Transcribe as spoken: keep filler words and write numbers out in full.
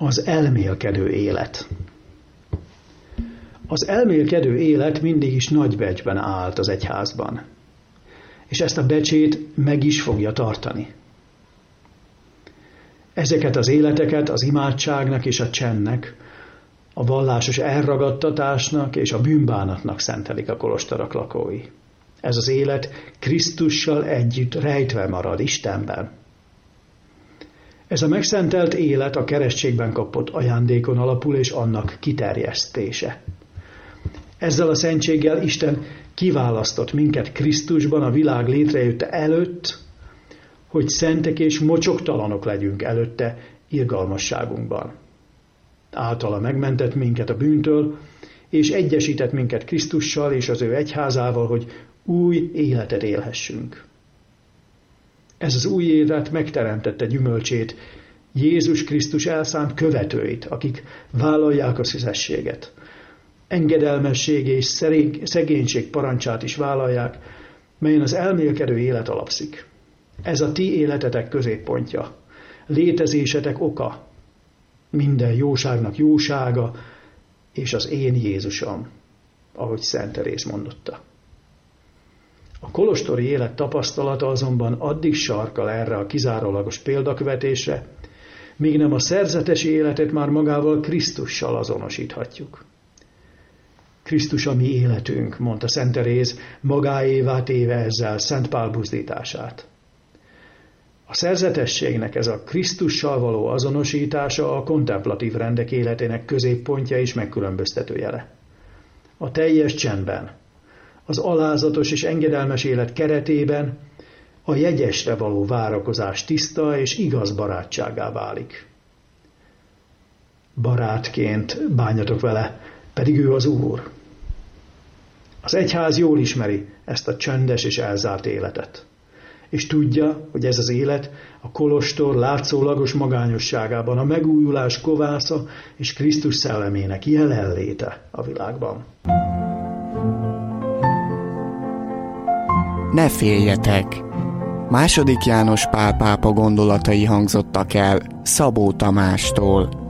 Az elmélkedő élet. Az elmélkedő élet mindig is nagy becsben állt az egyházban, és ezt a becsét meg is fogja tartani. Ezeket az életeket az imádságnak és a csendnek, a vallásos elragadtatásnak és a bűnbánatnak szentelik a kolostorok lakói. Ez az élet Krisztussal együtt rejtve marad Istenben. Ez a megszentelt élet a keresztségben kapott ajándékon alapul, és annak kiterjesztése. Ezzel a szentséggel Isten kiválasztott minket Krisztusban a világ létrejötte előtt, hogy szentek és mocsoktalanok legyünk előtte irgalmasságunkban. Általa megmentett minket a bűntől, és egyesített minket Krisztussal és az ő egyházával, hogy új életet élhessünk. Ez az új élet megteremtette gyümölcsét Jézus Krisztus elszánt követőit, akik vállalják a szüzességet. Engedelmesség és szegénység parancsát is vállalják, melyen az elmélkedő élet alapszik. Ez a ti életetek középpontja, létezésetek oka, minden jóságnak jósága, és az én Jézusom, ahogy Szent Teréz mondotta. A kolostori élet tapasztalata azonban addig sarkal erre a kizárólagos példakövetésre, míg nem a szerzetesi életet már magával Krisztussal azonosíthatjuk. Krisztus a mi életünk, mondta Szent Teréz, magáévá téve ezzel Szent Pál buzdítását. A szerzetességnek ez a Krisztussal való azonosítása a kontemplatív rendek életének középpontja és megkülönböztető jele. A teljes csendben, az alázatos és engedelmes élet keretében a jegyesre való várakozás tiszta és igaz barátságá válik. Barátként bánjatok vele, pedig ő az Úr. Az egyház jól ismeri ezt a csendes és elzárt életet, és tudja, hogy ez az élet a kolostor látszólagos magányosságában a megújulás kovásza és Krisztus szellemének jelenléte a világban. Ne féljetek! Második János Pál pápa gondolatai hangzottak el Szabó Tamástól.